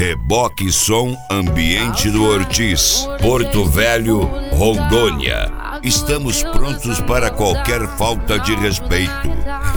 Reboque Som Ambiente do Ortiz, Porto Velho, Rondônia. Estamos prontos para qualquer falta de respeito.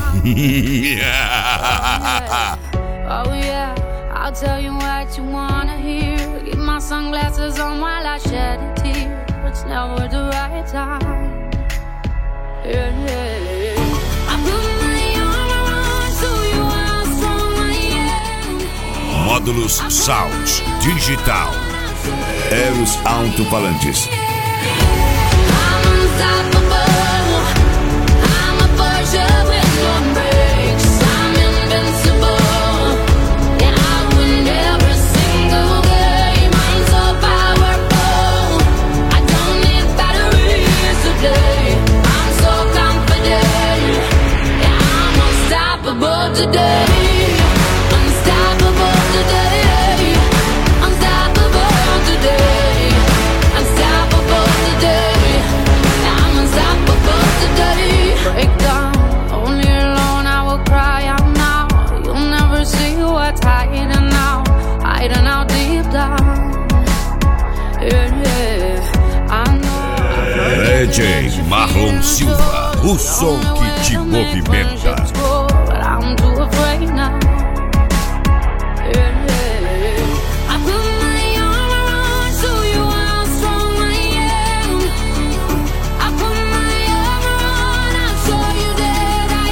Oh yeah, I'll tell you what you wanna hear. Keep my sunglasses on while I shed a tear. It's never the right time. Yeah, yeah. I put my arm around so you how strong I am. Módulos Sounds Digital. Eros Alto-Falantes. I'm unstoppable. I'm a Porsche with no brakes. I'm invincible. Yeah, I win every single game. I'm so powerful. I don't need batteries today. I'm so confident. Yeah, I'm unstoppable today. Unstoppable today. Unstoppable today. Unstoppable today. I'm unstoppable today. Break down, only alone I will cry out now. You'll never see what's hiding out deep down. Yeah, yeah, I know. DJ Marlon Silva, o som que te movimenta. But I'm too afraid now. Yeah, yeah. I put my arm around so you how strong I am. I put my arm around, I'll show you that I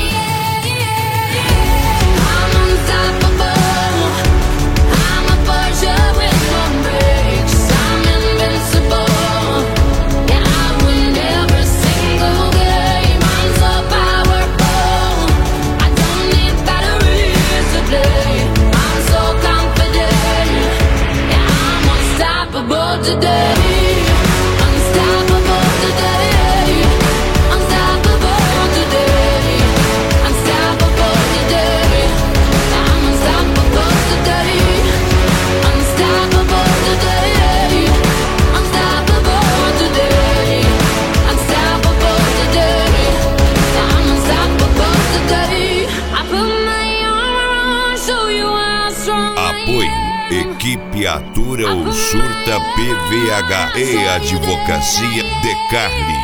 am. I'm unstoppable. I'm a Porsche with no brakes. I'm invincible. Yeah, I win every single game. I'm so powerful. I don't need batteries today. I'm so confident. Yeah, I'm unstoppable today. Unstoppable today. Unstoppable today. Unstoppable today. I'm unstoppable today. Unstoppable today. Unstoppable today. Unstoppable today. I'm unstoppable today. I put my arm around, show you how strong I Apoio am. Equipe Atura ou Surta PVH e Advocacia de Carli.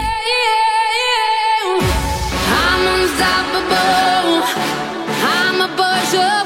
I'm unstoppable. I'm a Porsche